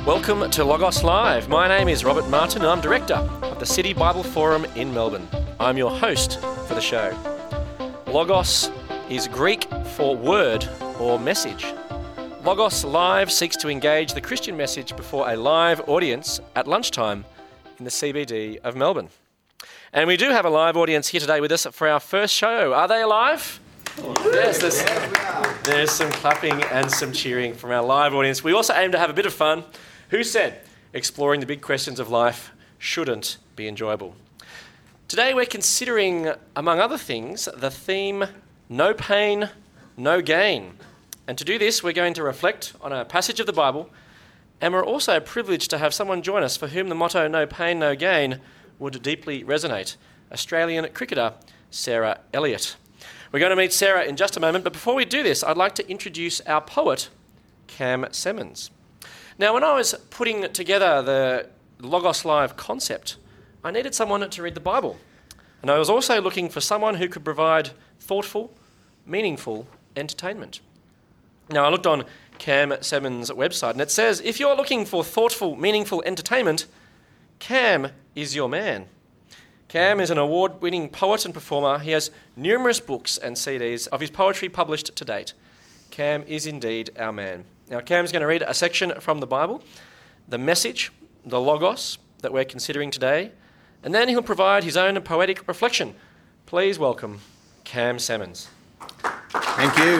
Welcome to Logos Live. My name is Robert Martin and I'm Director of the City Bible Forum in Melbourne. I'm your host for the show. Logos is Greek for word or message. Logos Live seeks to engage the Christian message before a live audience at lunchtime in the CBD of Melbourne. And we do have a live audience here today with us for our first show. Are they alive? Yes, there's some clapping and some cheering from our live audience. We also aim to have a bit of fun. Who said exploring the big questions of life shouldn't be enjoyable? Today we're considering, among other things, the theme No Pain, No Gain. And to do this, we're going to reflect on a passage of the Bible, and we're also privileged to have someone join us for whom the motto No Pain, No Gain would deeply resonate, Australian cricketer Sarah Elliott. We're going to meet Sarah in just a moment, but before we do this, I'd like to introduce our poet, Cam Semmons. Now, when I was putting together the Logos Live concept, I needed someone to read the Bible. And I was also looking for someone who could provide thoughtful, meaningful entertainment. Now, I looked on Cam Semmons' website, and it says, if you're looking for thoughtful, meaningful entertainment, Cam is your man. Cam is an award-winning poet and performer. He has numerous books and CDs of his poetry published to date. Cam is indeed our man. Now, Cam's going to read a section from the Bible, the message, the Logos, that we're considering today, and then he'll provide his own poetic reflection. Please welcome Cam Semmons. Thank you.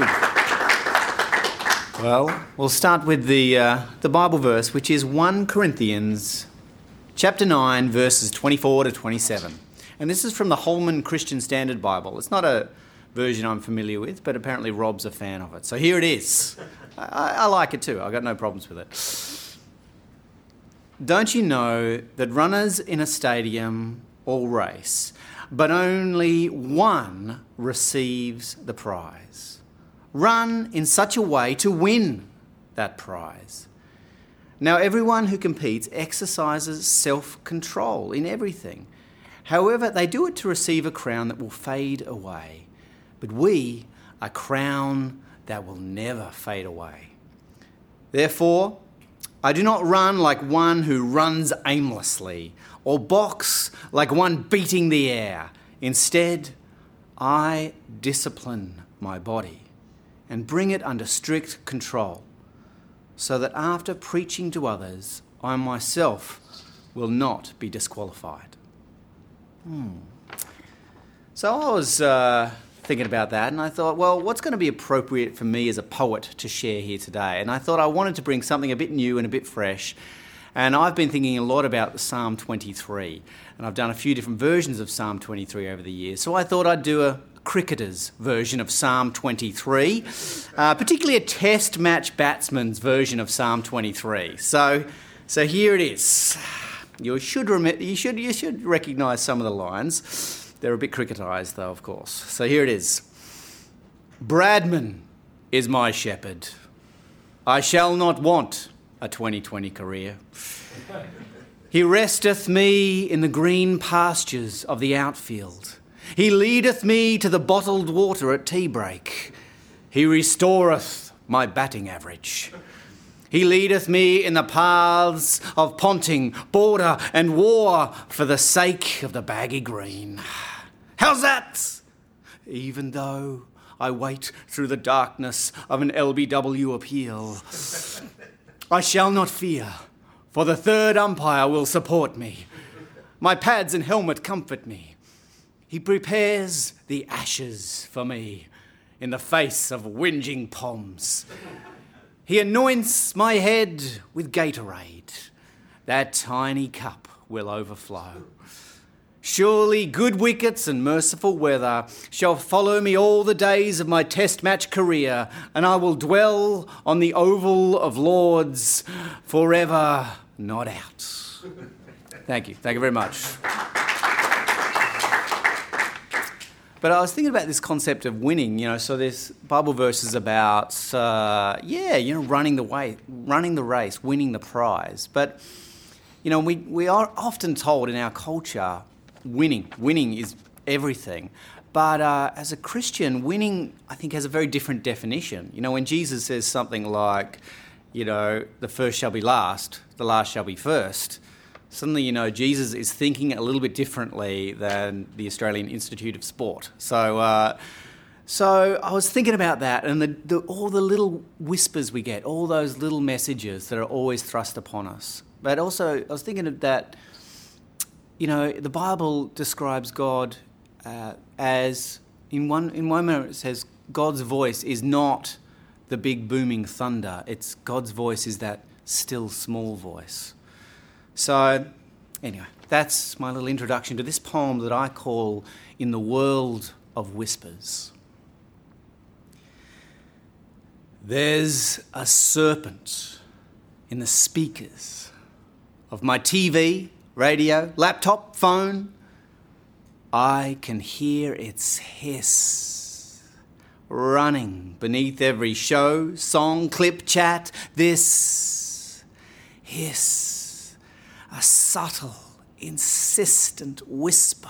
Well, we'll start with the Bible verse, which is 1 Corinthians chapter 9, verses 24 to 27. And this is from the Holman Christian Standard Bible. It's not a version I'm familiar with, but apparently Rob's a fan of it. So here it is. I like it too. I've got no problems with it. Don't you know that runners in a stadium all race, but only one receives the prize? Run in such a way to win that prize. Now, everyone who competes exercises self-control in everything. However, they do it to receive a crown that will fade away. But we, a crown that will never fade away. Therefore, I do not run like one who runs aimlessly, or box like one beating the air. Instead, I discipline my body and bring it under strict control, so that after preaching to others, I myself will not be disqualified. So I was thinking about that, and I thought, well, what's going to be appropriate for me as a poet to share here today? And I thought I wanted to bring something a bit new and a bit fresh. And I've been thinking a lot about Psalm 23, and I've done a few different versions of Psalm 23 over the years. So I thought I'd do a cricketer's version of Psalm 23, particularly a test match batsman's version of Psalm 23. So here it is. You should recognise some of the lines. They're a bit cricketised though, of course. So here it is. Bradman is my shepherd. I shall not want a 2020 career. He resteth me in the green pastures of the outfield. He leadeth me to the bottled water at tea break. He restoreth my batting average. He leadeth me in the paths of ponting, border and war for the sake of the baggy green. How's that? Even though I wait through the darkness of an LBW appeal, I shall not fear, for the third umpire will support me. My pads and helmet comfort me. He prepares the ashes for me in the face of whinging poms. He anoints my head with Gatorade. That tiny cup will overflow. Surely good wickets and merciful weather shall follow me all the days of my test match career, and I will dwell on the Oval of Lords forever, not out. Thank you. Thank you very much. But I was thinking about this concept of winning, so this Bible verse is about, running the race, winning the prize. But, we are often told in our culture, winning is everything. But as a Christian, winning, I think, has a very different definition. When Jesus says something like, the first shall be last, the last shall be first. Suddenly, Jesus is thinking a little bit differently than the Australian Institute of Sport. So I was thinking about that, and all the little whispers we get, all those little messages that are always thrust upon us. But also, I was thinking of that, the Bible describes God as, in one moment it says, God's voice is not the big booming thunder. It's God's voice is that still small voice. So, anyway, that's my little introduction to this poem that I call In the World of Whispers. There's a serpent in the speakers of my TV, radio, laptop, phone. I can hear its hiss running beneath every show, song, clip, chat. This hiss, a subtle, insistent whisper.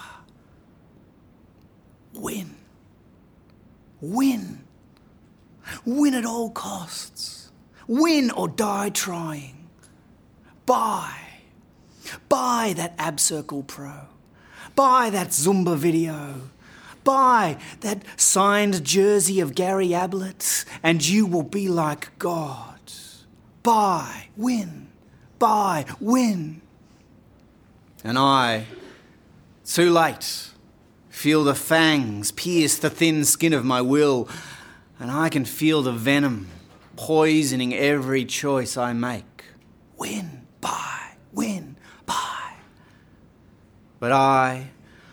Win. Win. Win at all costs. Win or die trying. Buy that AbCircle Pro. Buy that Zumba video. Buy that signed jersey of Gary Ablett, and you will be like God. Buy, win. Buy, win. And I, too late, feel the fangs pierce the thin skin of my will, and I can feel the venom poisoning every choice I make. Win, buy, win, buy. But I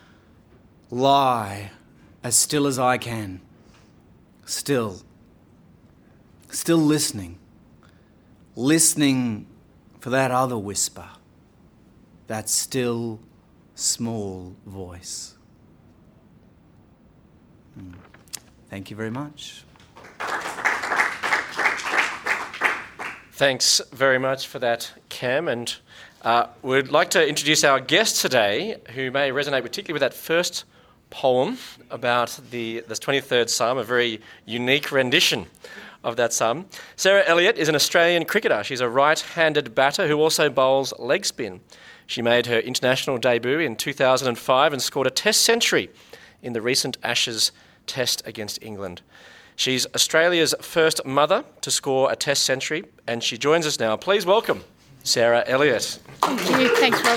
lie as still as I can. Still listening for that other whisper, that still small voice. Thank you very much. Thanks very much for that, Cam. And we'd like to introduce our guest today, who may resonate particularly with that first poem about the 23rd Psalm, a very unique rendition of that psalm. Sarah Elliott is an Australian cricketer. She's a right-handed batter who also bowls leg spin. She made her international debut in 2005 and scored a Test century in the recent Ashes Test against England. She's Australia's first mother to score a Test century, and she joins us now. Please welcome Sarah Elliott. Thank you. Thanks, Rob.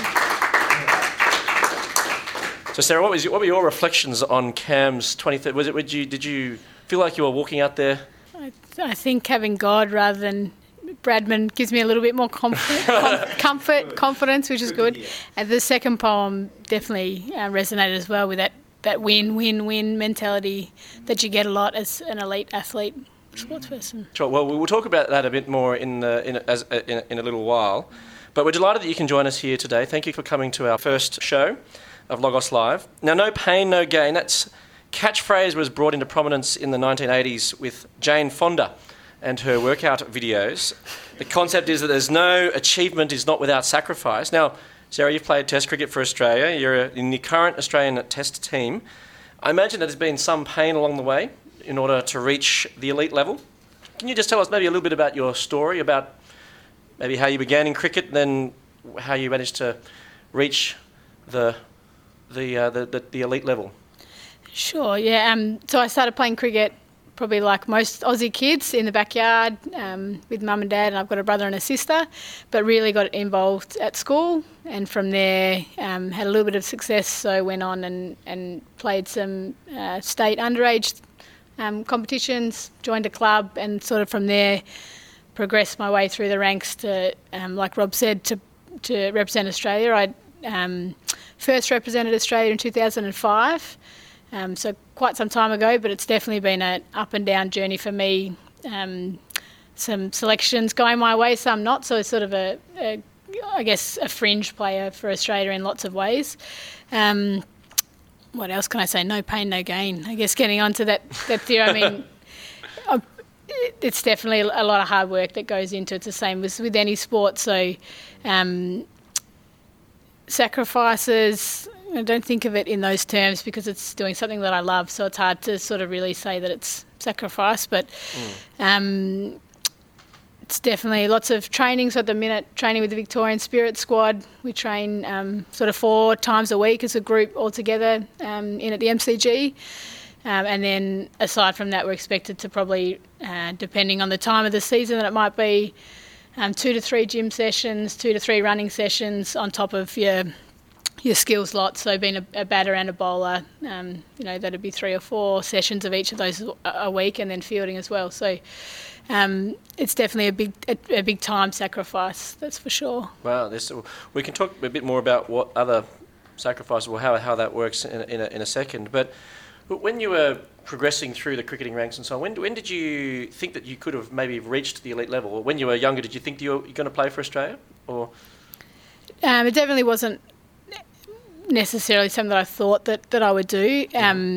So, Sarah, what were your reflections on Cam's 23rd? Did you feel like you were walking out there? I think having God rather than Bradman gives me a little bit more confidence, which is good. And the second poem definitely resonated as well with that win-win-win mentality that you get a lot as an elite athlete, sports person. Sure. Well, we'll talk about that a bit more in a little while. But we're delighted that you can join us here today. Thank you for coming to our first show of Logos Live. Now, no pain, no gain. That catchphrase was brought into prominence in the 1980s with Jane Fonda and her workout videos. The concept is that there's no achievement is not without sacrifice. Now, Sarah, you've played Test cricket for Australia. You're in the current Australian Test team. I imagine that there's been some pain along the way in order to reach the elite level. Can you just tell us maybe a little bit about your story, about maybe how you began in cricket, then how you managed to reach the elite level? Sure, yeah. So I started playing cricket probably like most Aussie kids in the backyard with mum and dad, and I've got a brother and a sister, but really got involved at school, and from there had a little bit of success, so went on and played some state underage competitions, joined a club, and sort of from there progressed my way through the ranks to, like Rob said, to represent Australia. I first represented Australia in 2005, so quite some time ago, but it's definitely been an up and down journey for me. Some selections going my way, some not, so it's sort of a fringe player for Australia in lots of ways. What else can I say? No pain, no gain. I guess getting onto that theory, I mean, it's definitely a lot of hard work that goes into it. It's the same with any sport. So sacrifices, I don't think of it in those terms because it's doing something that I love. So it's hard to sort of really say that it's sacrifice. But it's definitely lots of training. So at the minute, training with the Victorian Spirit Squad. We train sort of 4 times a week as a group all together in at the MCG. And then aside from that, we're expected to probably, depending on the time of the season, that it might be 2 to 3 gym sessions, 2 to 3 running sessions on top of your skills lot. So being a batter and a bowler, that'd be 3 or 4 sessions of each of those a week, and then fielding as well. So it's definitely a big time sacrifice, that's for sure. Wow, we can talk a bit more about what other sacrifices or how that works in a second. But when you were progressing through the cricketing ranks and so on, when did you think that you could have maybe reached the elite level? Or when you were younger, did you think you were going to play for Australia? Or it definitely wasn't necessarily something that I thought that I would do.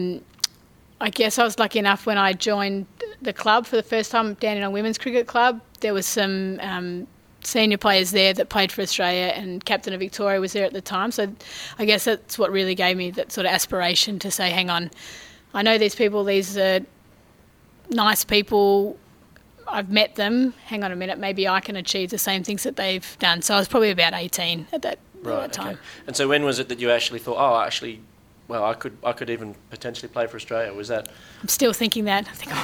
I guess I was lucky enough when I joined the club for the first time, Dandenong Women's Cricket Club. There was some senior players there that played for Australia, and Captain of Victoria was there at the time. So I guess that's what really gave me that sort of aspiration to say, hang on, I know these people, these are nice people, I've met them, hang on a minute, maybe I can achieve the same things that they've done. So I was probably about 18 at that time. Okay. And so when was it that you actually thought, I could even potentially play for Australia? Was that? I'm still thinking that. I think,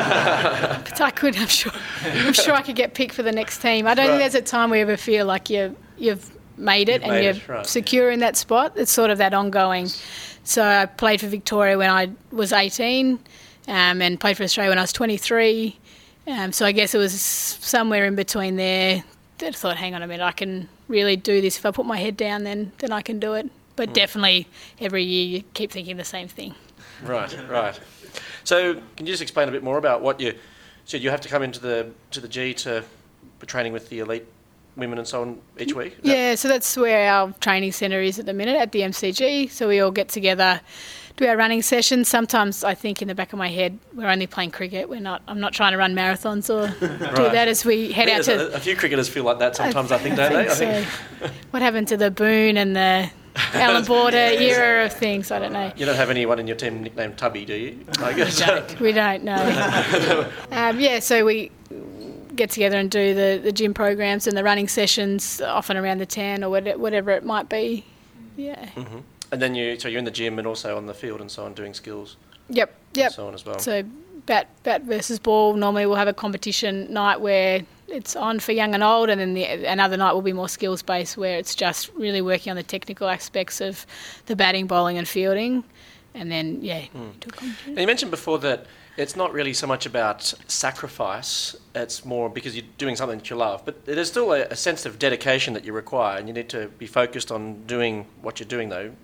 but I could. I'm sure I could get picked for the next team. I don't think there's a time where you ever feel like you've made it and you're secure in that spot. It's sort of that ongoing. So I played for Victoria when I was 18, and played for Australia when I was 23. So I guess it was somewhere in between there that I thought, hang on a minute, I can really do this. If I put my head down, then I can do it. But definitely every year you keep thinking the same thing. Right. So can you just explain a bit more about what you said? You have to come into the G for training with the elite women and so on each week? So that's where our training centre is at the minute, at the MCG. So we all get together, do our running sessions. Sometimes I think in the back of my head we're only playing cricket. I'm not trying to run marathons or do that as we head out to... A few cricketers feel like that sometimes, I think, don't they? I think so. What happened to the Boone and the Alan Border era of things, I don't know. You don't have anyone in your team nicknamed Tubby, do you? We don't, no. So we get together and do the gym programs and the running sessions, often around the 10 or whatever it might be. Yeah. Mm-hmm. And then you're in the gym and also on the field and so on, doing skills. Yep. And so on as well. So bat versus ball. Normally we'll have a competition night where it's on for young and old, and then another night will be more skills based, where it's just really working on the technical aspects of the batting, bowling, and fielding. And then And you mentioned before that it's not really so much about sacrifice; it's more because you're doing something that you love. But there's still a sense of dedication that you require, and you need to be focused on doing what you're doing, though.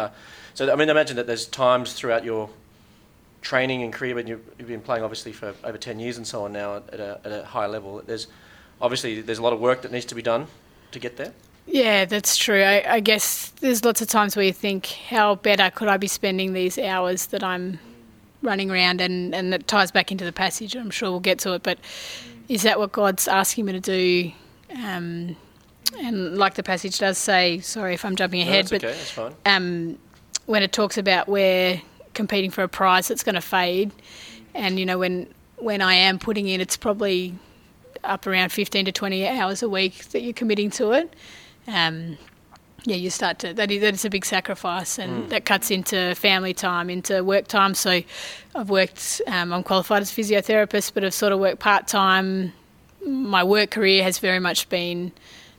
So I imagine that there's times throughout your training and career, when you've been playing obviously for over 10 years and so on now at a high level, there's a lot of work that needs to be done to get there. Yeah, that's true. I guess there's lots of times where you think, how better could I be spending these hours that I'm running around, and that ties back into the passage. I'm sure we'll get to it, but is that what God's asking me to do? And like the passage does say, sorry if I'm jumping ahead, that's okay, that's fine. When it talks about where competing for a prize that's going to fade, and when I am putting in, it's probably up around 15 to 20 hours a week that you're committing to it. You start to that is a big sacrifice, and that cuts into family time, into work time. So I've worked, I'm qualified as a physiotherapist, but I've sort of worked part-time. My work career has very much been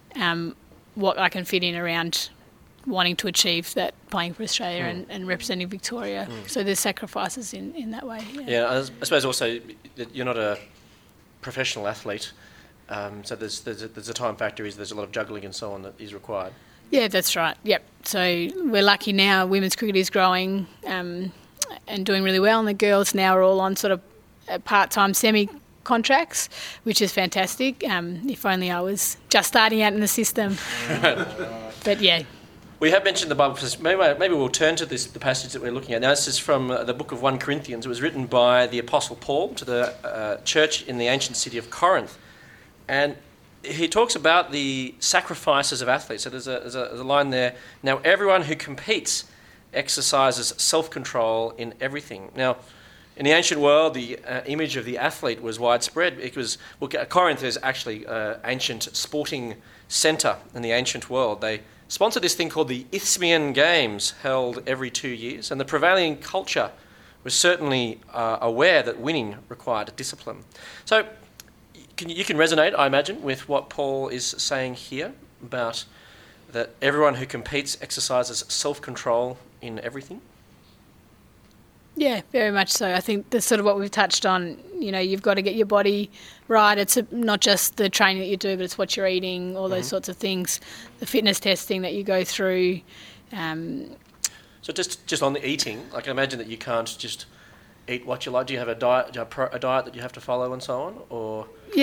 what I can fit in around wanting to achieve that, playing for Australia and representing Victoria. So there's sacrifices in that way. Yeah, I suppose also that you're not a professional athlete, so there's a time factor, there's a lot of juggling and so on that is required. Yeah, that's right. Yep. So we're lucky now, women's cricket is growing and doing really well, and the girls now are all on sort of part-time semi-contracts, which is fantastic. If only I was just starting out in the system. But yeah. We have mentioned the Bible. Maybe we'll turn to the passage that we're looking at now. This is from the book of 1 Corinthians. It was written by the Apostle Paul to the church in the ancient city of Corinth. And he talks about the sacrifices of athletes. So there's a line there. Now, everyone who competes exercises self-control in everything. Now, In the ancient world, the image of the athlete was widespread. Corinth is actually an ancient sporting centre in the ancient world. They sponsored this thing called the Isthmian Games, held every 2 years, and the prevailing culture was certainly aware that winning required discipline. So you can resonate, I imagine, with what Paul is saying here about that everyone who competes exercises self-control in everything. Yeah, very much so. I think that's sort of what we've touched on. You know, you've got to get your body right. It's not just the training that you do, but it's what you're eating, all those sorts of things, the fitness testing that you go through. So just on the eating, like I imagine that you can't just eat what you like. Do you have a diet that you have to follow and so on? Or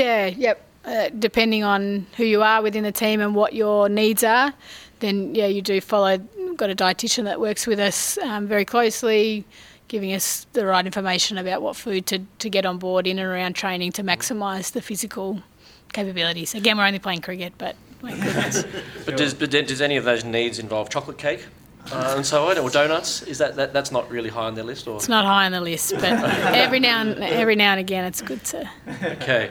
depending on who you are within the team and what your needs are, then you do follow. We've got a dietitian that works with us very closely, giving us the right information about what food to get on board in and around training to maximise the physical capabilities. Again, we're only playing cricket, but my goodness. But does any of those needs involve chocolate cake and so on, or donuts? Is that's not really high on their list? Or? It's not high on the list, but every now and again it's good to... Okay.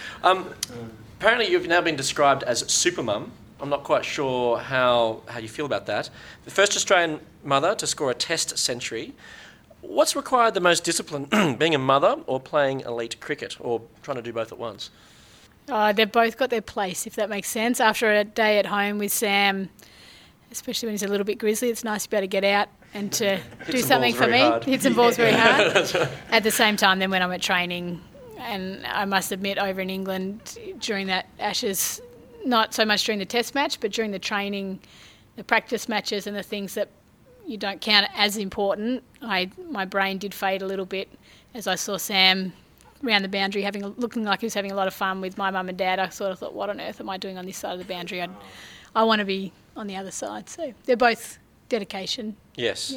Apparently you've now been described as supermum. I'm not quite sure how you feel about that. The first Australian mother to score a test century. What's required the most discipline, being a mother or playing elite cricket, or trying to do both at once? They've both got their place, if that makes sense. After a day at home with Sam, especially when he's a little bit grizzly, it's nice to be able to get out and to do something for me. Hit some balls very hard. Right. At the same time, then when I'm at training, and I must admit over in England during that Ashes, not so much during the test match, but during the training, the practice matches and the things that you don't count as important, my brain did fade a little bit as I saw Sam around the boundary looking like he was having a lot of fun with my mum and dad. I sort of thought, what on earth am I doing on this side of the boundary? I want to be on the other side. So they're both dedication. Yes.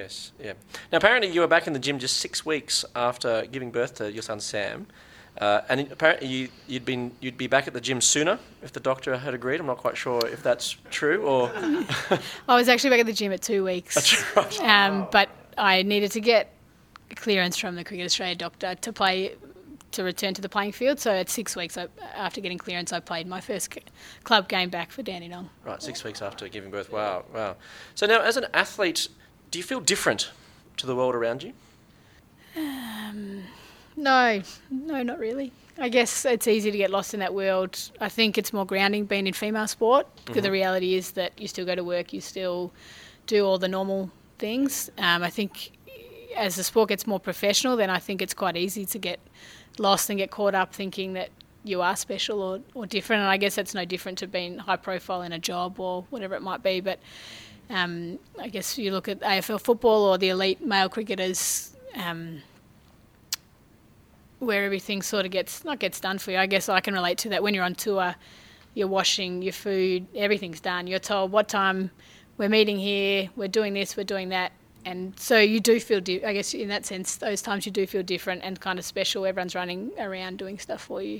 Now, apparently you were back in the gym just 6 weeks after giving birth to your son Sam. And apparently you'd be back at the gym sooner if the doctor had agreed. I'm not quite sure if that's true or... I was actually back at the gym at 2 weeks. That's right. But I needed to get clearance from the Cricket Australia doctor to return to the playing field. So at 6 weeks after getting clearance, I played my first club game back for Dandenong. Right, 6 weeks after giving birth. Wow. So now, as an athlete, do you feel different to the world around you? No, not really. I guess it's easy to get lost in that world. I think it's more grounding being in female sport, because the reality is that you still go to work, you still do all the normal things. I think as the sport gets more professional, then I think it's quite easy to get lost and get caught up thinking that you are special or different. And I guess that's no different to being high profile in a job or whatever it might be. But I guess you look at AFL football or the elite male cricketers, where everything sort of gets done for you. I guess I can relate to that. When you're on tour, you're washing your food, everything's done. You're told what time we're meeting here, we're doing this, we're doing that. And so you do feel, I guess in that sense, those times you do feel different and kind of special. Everyone's running around doing stuff for you.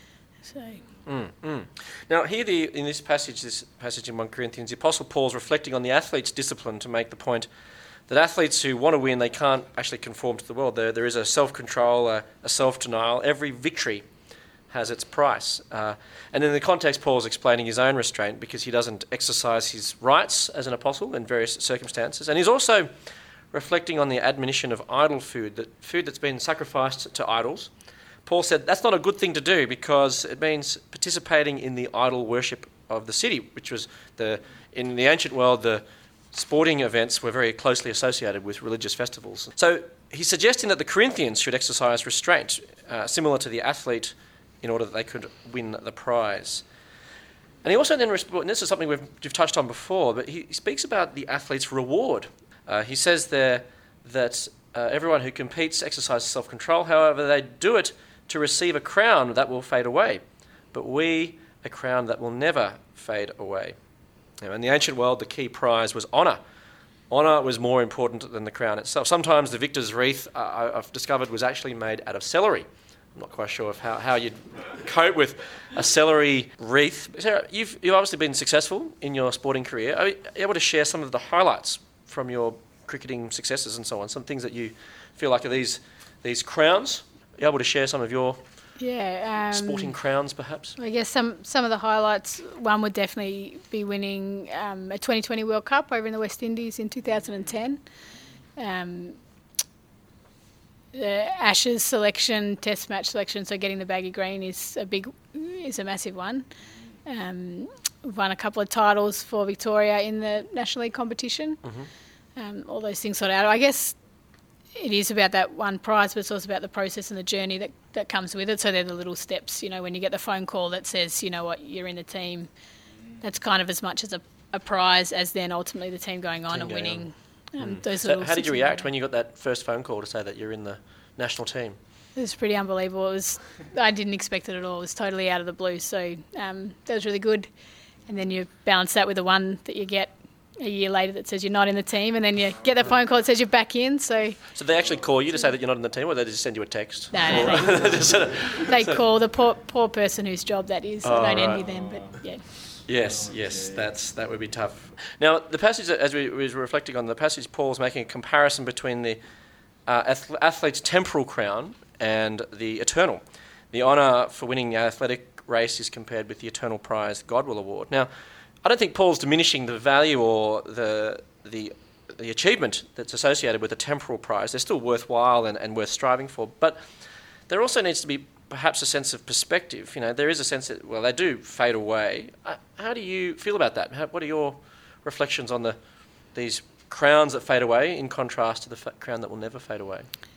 Now here in this passage in 1 Corinthians, the Apostle Paul's reflecting on the athlete's discipline to make the point that athletes who want to win, they can't actually conform to the world. There is a self-control, a self-denial. Every victory has its price. And in the context, Paul's explaining his own restraint because he doesn't exercise his rights as an apostle in various circumstances. And he's also reflecting on the admonition of idol food, that food that's been sacrificed to idols. Paul said that's not a good thing to do because it means participating in the idol worship of the city, which was in the ancient world, the sporting events were very closely associated with religious festivals. So he's suggesting that the Corinthians should exercise restraint, similar to the athlete, in order that they could win the prize. And he also then, and this is something we've touched on before, but he speaks about the athlete's reward. He says there that everyone who competes exercises self-control, however, they do it to receive a crown that will fade away, but we a crown that will never fade away. Now, in the ancient world, the key prize was honour. Honour was more important than the crown itself. Sometimes the victor's wreath, I've discovered, was actually made out of celery. I'm not quite sure of how you'd cope with a celery wreath. Sarah, you've obviously been successful in your sporting career. Are you able to share some of the highlights from your cricketing successes and so on, some things that you feel like are these crowns. Are you able to share some of your sporting crowns, perhaps? I guess some of the highlights, one would definitely be winning a 2020 World Cup over in the West Indies in 2010. The Ashes selection, Test match selection, so getting the baggy green is a massive one. We've won a couple of titles for Victoria in the National League competition. All those things sort out. I guess it is about that one prize, but it's also about the process and the journey that comes with it. So they're the little steps, when you get the phone call that says, you know what, you're in the team, that's kind of as much as a prize as then ultimately the team going on and winning. So how did you react when you got that first phone call to say that you're in the national team? It was pretty unbelievable. I didn't expect it at all. It was totally out of the blue. So that was really good. And then you balance that with the one that you get a year later that says you're not in the team, and then you get the phone call that says you're back in. So they actually call you to say that you're not in the team, or they just send you a text? No. They call the poor person whose job that is. I don't envy them, but yeah. Yes, that would be tough. Now, the passage, as we were reflecting on the passage, Paul's making a comparison between the athlete's temporal crown and the eternal. The honour for winning the athletic race is compared with the eternal prize God will award. Now, I don't think Paul's diminishing the value or the achievement that's associated with a temporal prize. They're still worthwhile and worth striving for, but there also needs to be perhaps a sense of perspective. There is a sense that, they do fade away. How do you feel about that? What are your reflections on these crowns that fade away in contrast to the crown that will never fade away?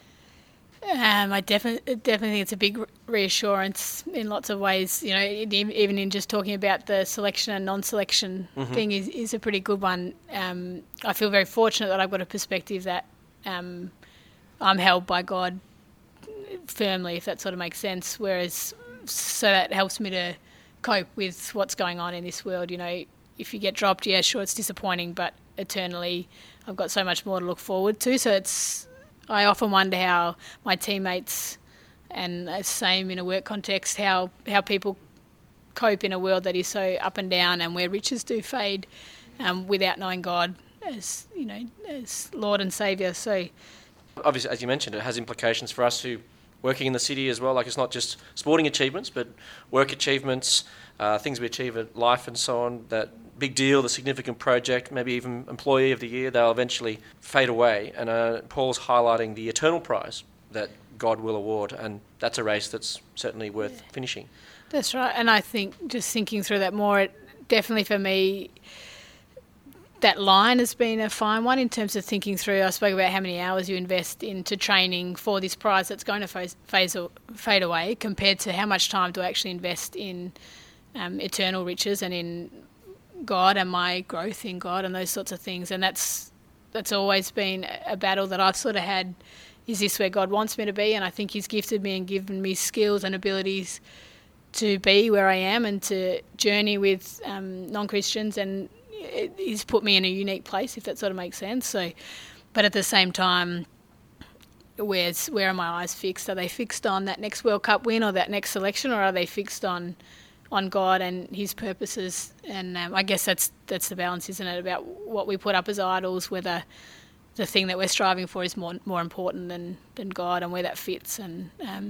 I definitely think it's a big reassurance in lots of ways. Even in just talking about the selection and non-selection thing is a pretty good one. I feel very fortunate that I've got a perspective that I'm held by God firmly, if that sort of makes sense. So that helps me to cope with what's going on in this world. If you get dropped, yeah, sure, it's disappointing, but eternally, I've got so much more to look forward to. So I often wonder how my teammates, and the same in a work context, how people cope in a world that is so up and down and where riches do fade, without knowing God as Lord and Saviour. So obviously, as you mentioned, it has implications for us who working in the city as well. Like, it's not just sporting achievements, but work achievements, things we achieve at life and so on. That big deal, the significant project, maybe even employee of the year, they'll eventually fade away. And Paul's highlighting the eternal prize that God will award, and that's a race that's certainly worth finishing. That's right. And I think just thinking through that more, definitely for me, that line has been a fine one in terms of thinking through. I spoke about how many hours you invest into training for this prize that's going to fade away, compared to how much time do I actually invest in eternal riches and in God and my growth in God and those sorts of things. And that's always been a battle that I've sort of had. Is this where God wants me to be? And I think He's gifted me and given me skills and abilities to be where I am and to journey with non-Christians, and He's put me in a unique place, if that sort of makes sense. So, but at the same time, where are my eyes fixed? Are they fixed on that next World Cup win or that next selection, or are they fixed on God and His purposes? And I guess that's the balance, isn't it? About what we put up as idols, whether the thing that we're striving for is more important than God, and where that fits. And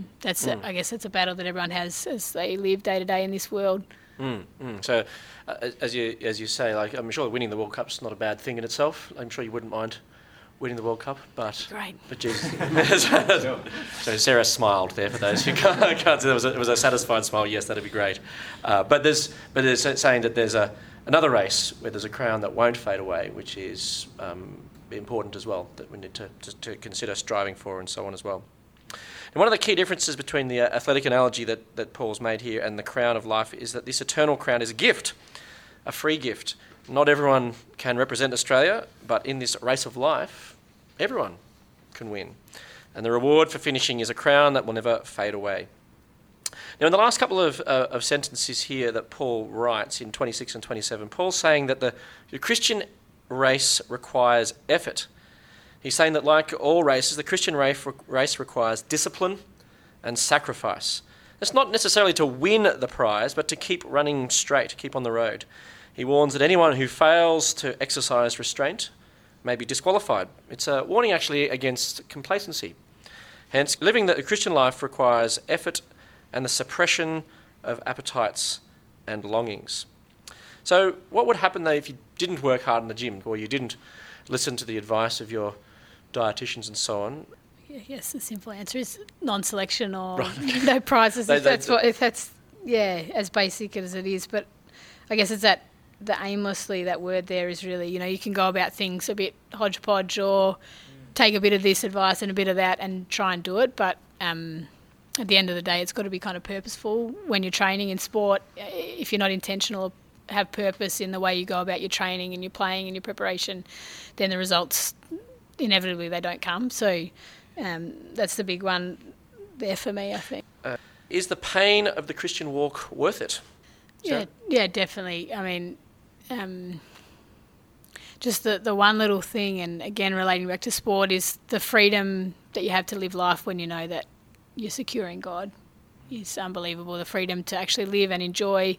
I guess that's a battle that everyone has as they live day to day in this world. So, as you say, like, I'm sure winning the World Cup's not a bad thing in itself. I'm sure you wouldn't mind winning the World Cup, but great. But Jesus. So Sarah smiled there for those who can't see. It was a satisfied smile. Yes, that'd be great. But there's saying that there's another race where there's a crown that won't fade away, which is important as well, that we need to consider striving for and so on as well. And one of the key differences between the athletic analogy that Paul's made here and the crown of life is that this eternal crown is a gift, a free gift. Not everyone can represent Australia, but in this race of life, everyone can win. And the reward for finishing is a crown that will never fade away. Now, in the last couple of sentences here that Paul writes in 26 and 27, Paul's saying that the Christian race requires effort. He's saying that, like all races, the Christian race requires discipline and sacrifice. It's not necessarily to win the prize, but to keep running straight, keep on the road. He warns that anyone who fails to exercise restraint may be disqualified. It's a warning actually against complacency. Hence, living the Christian life requires effort and the suppression of appetites and longings. So what would happen though if you didn't work hard in the gym, or you didn't listen to the advice of your dietitians and so on? Yes, the simple answer is non-selection or no prizes. If that's as basic as it is. But I guess it's that the aimlessly, that word there is really, you can go about things a bit hodgepodge or take a bit of this advice and a bit of that and try and do it. But at the end of the day, it's got to be kind of purposeful when you're training in sport. If you're not intentional, have purpose in the way you go about your training and your playing and your preparation, then the results, inevitably, they don't come. So that's the big one there for me, I think. Is the pain of the Christian walk worth it? Yeah, definitely. I mean, just the one little thing, and again relating back to sport, is the freedom that you have to live life when you know that you're secure in God is unbelievable. The freedom to actually live and enjoy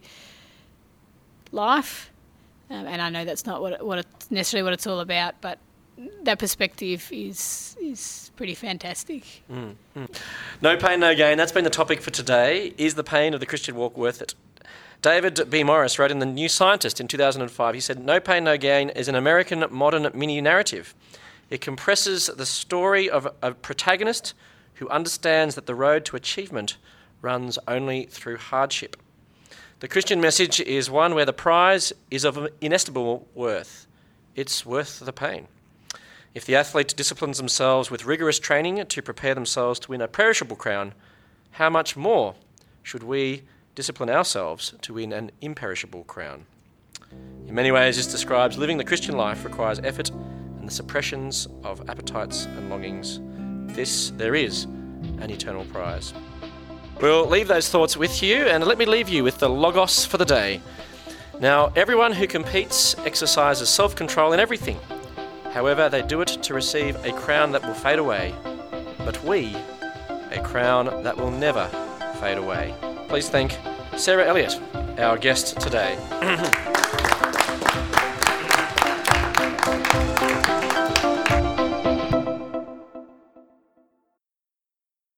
life, and I know that's not necessarily what it's all about, but that perspective is pretty fantastic. No pain, no gain. That's been the topic for today. Is the pain of the Christian walk worth it? David B. Morris wrote in The New Scientist in 2005, he said, "No pain, no gain is an American modern mini-narrative. It compresses the story of a protagonist who understands that the road to achievement runs only through hardship. The Christian message is one where the prize is of inestimable worth. It's worth the pain. If the athlete disciplines themselves with rigorous training to prepare themselves to win a perishable crown, how much more should we discipline ourselves to win an imperishable crown?" In many ways, this describes living the Christian life requires effort and the suppressions of appetites and longings. There is an eternal prize. We'll leave those thoughts with you, and let me leave you with the Logos for the day. Now, everyone who competes exercises self-control in everything. However, they do it to receive a crown that will fade away, but we, a crown that will never fade away. Please thank Sarah Elliott, our guest today.